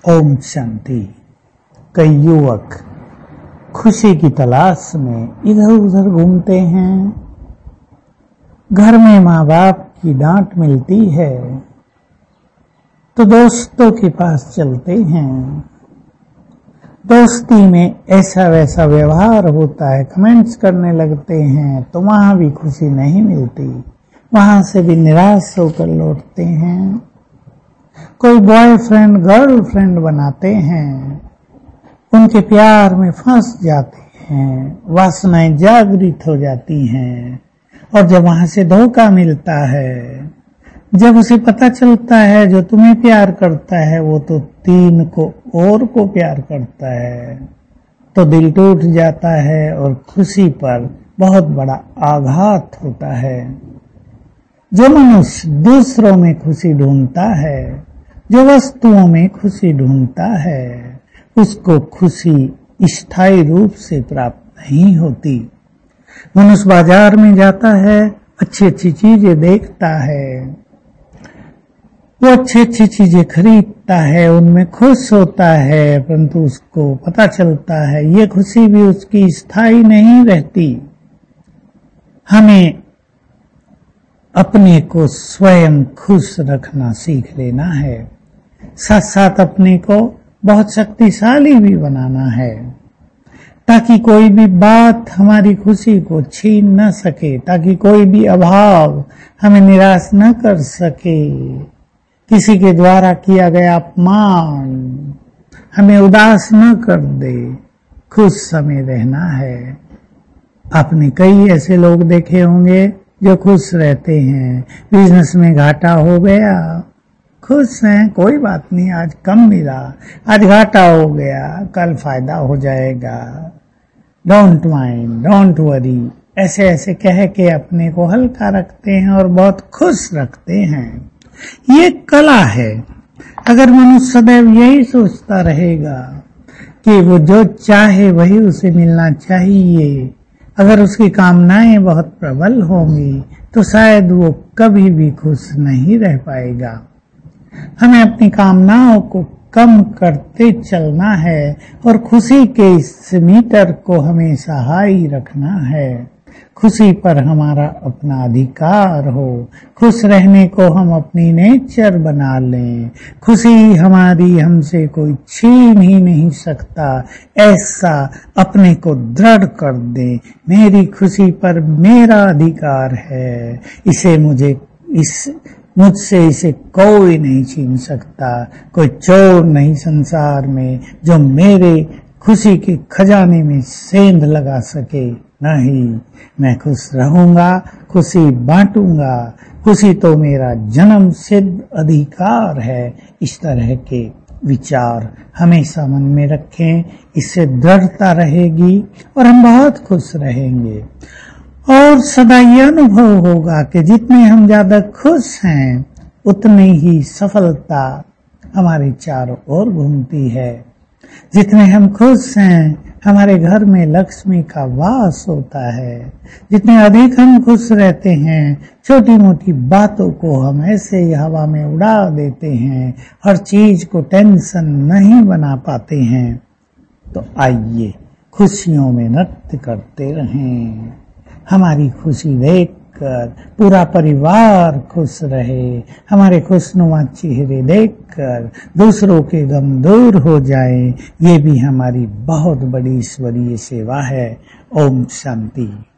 ओम शांति। कई युवक खुशी की तलाश में इधर उधर घूमते हैं। घर में माँ बाप की डांट मिलती है तो दोस्तों के पास चलते हैं। दोस्ती में ऐसा वैसा व्यवहार होता है, कमेंट्स करने लगते हैं तो वहां भी खुशी नहीं मिलती, वहां से भी निराश होकर लौटते हैं। कोई बॉयफ्रेंड गर्लफ्रेंड बनाते हैं, उनके प्यार में फंस जाते हैं, वासनाएं जागृत हो जाती हैं और जब वहां से धोखा मिलता है, जब उसे पता चलता है जो तुम्हें प्यार करता है वो तो 3 को और को प्यार करता है, तो दिल टूट जाता है और खुशी पर बहुत बड़ा आघात होता है। जो मनुष्य दूसरों में खुशी ढूंढता है, जो वस्तुओं में खुशी ढूंढता है, उसको खुशी स्थायी रूप से प्राप्त नहीं होती। मनुष्य बाजार में जाता है, अच्छी अच्छी चीजें देखता है, वो अच्छी चीजें खरीदता है, उनमें खुश होता है, परंतु उसको पता चलता है ये खुशी भी उसकी स्थायी नहीं रहती। हमें अपने को स्वयं खुश रखना सीख लेना है, साथ साथ अपने को बहुत शक्तिशाली भी बनाना है, ताकि कोई भी बात हमारी खुशी को छीन न सके, ताकि कोई भी अभाव हमें निराश न कर सके। किसी के द्वारा किया गया अपमान हमें उदास न कर दे, खुश हमें रहना है। आपने कई ऐसे लोग देखे होंगे जो खुश रहते हैं, बिजनेस में घाटा हो गया, खुश हैं, कोई बात नहीं, आज कम मिला, आज घाटा हो गया, कल फायदा हो जाएगा, डोंट माइंड, डोंट वरी, ऐसे ऐसे कह के अपने को हल्का रखते हैं और बहुत खुश रखते हैं। ये कला है। अगर मनुष्य सदैव यही सोचता रहेगा कि वो जो चाहे वही उसे मिलना चाहिए, अगर उसकी कामनाएं बहुत प्रबल होंगी तो शायद वो कभी भी खुश नहीं रह पाएगा। हमें अपनी कामनाओं को कम करते चलना है और खुशी के इस मीटर को हमेशा हाई रखना है। खुशी पर हमारा अपना अधिकार हो, खुश रहने को हम अपनी नेचर बना लें, खुशी हमारी हमसे कोई छीन ही नहीं सकता, ऐसा अपने को दृढ़ कर दें। मेरी खुशी पर मेरा अधिकार है, मुझसे इसे कोई नहीं छीन सकता, कोई चोर नहीं संसार में जो मेरे खुशी के खजाने में सेंध लगा सके। नहीं, मैं खुश रहूंगा, खुशी बांटूंगा, खुशी तो मेरा जन्म सिद्ध अधिकार है। इस तरह के विचार हमेशा मन में रखें, इससे दृढ़ता रहेगी और हम बहुत खुश रहेंगे। और सदा ये अनुभव होगा कि जितने हम ज्यादा खुश हैं उतनी ही सफलता हमारे चारों ओर घूमती है। जितने हम खुश हैं हमारे घर में लक्ष्मी का वास होता है। जितने अधिक हम खुश रहते हैं, छोटी मोटी बातों को हम ऐसे ही हवा में उड़ा देते हैं, हर चीज को टेंशन नहीं बना पाते हैं। तो आइए खुशियों में नृत्य करते रहें। हमारी खुशी देखकर पूरा परिवार खुश रहे, हमारे खुशनुमा चेहरे देखकर दूसरों के गम दूर हो जाएं, ये भी हमारी बहुत बड़ी ईश्वरीय सेवा है। ओम शांति।